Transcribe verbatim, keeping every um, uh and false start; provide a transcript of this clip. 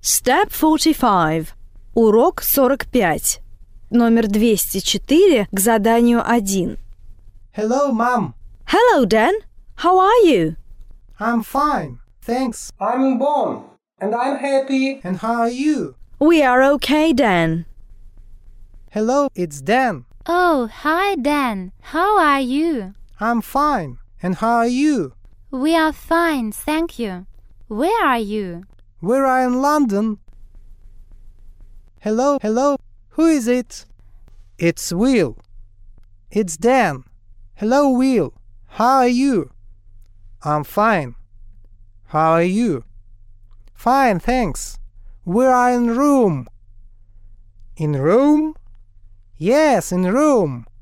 Step forty-five. Урок сорок пять. Номер двести четыре к заданию один. Hello, Mom. Hello, Dan. How are you? I'm fine, thanks. I'm Bon, and I'm happy. And how are you? We are okay, Dan. Hello, it's Dan. Oh, hi, Dan. How are you? I'm fine. And how are you? We are fine, thank you. Where are you? We're in London. Hello, hello. Who is it? It's Will. It's Dan. Hello, Will. How are you? I'm fine. How are you? Fine, thanks. We're in room. In room? Yes, in room.